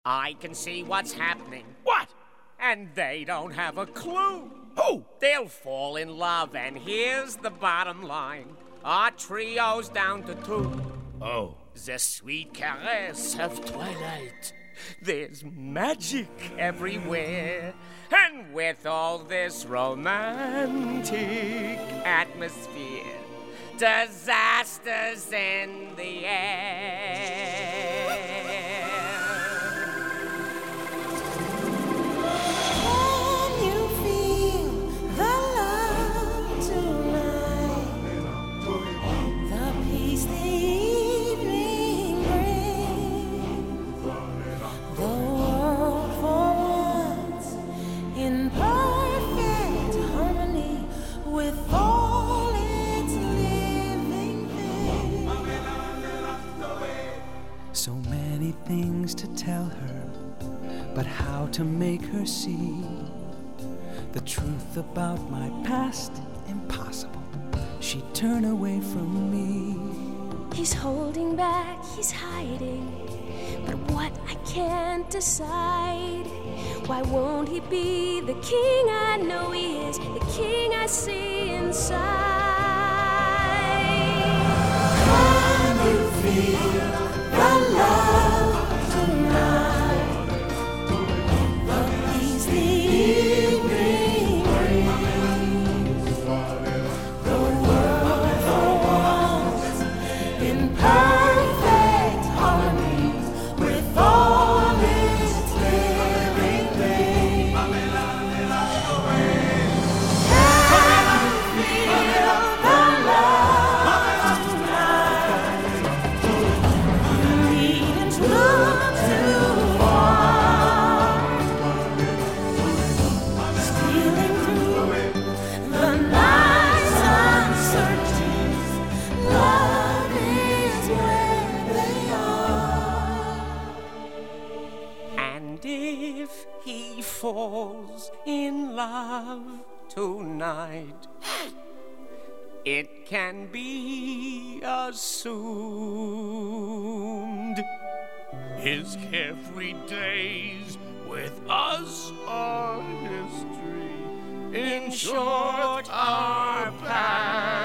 I can see what's happening. What? And they don't have a clue. Who? They'll fall in love, and here's the bottom line. Our trio's down to 2. Oh. The sweet caress of twilight. There's magic everywhere. And with all this romantic atmosphere, disasters in the air. Can you feel the love tonight? The peace the evening brings. The world for once in perfect harmony with all its living things. So many things to tell her, but how to make her see the truth about my past? Impossible. She'd turn away from me. He's holding back, he's hiding, but what I can't decide. Why won't he be the king I know he is, the king I see inside? Can you feel the love tonight? The peace the evening brings. The world for once in perfect harmony with all its living things. Can you feel the love tonight? You needn't look too far. Stealing through the night's uncertainties, love is where they are. And if he falls in love tonight, it can be assumed His carefree days with us are history. in short our past.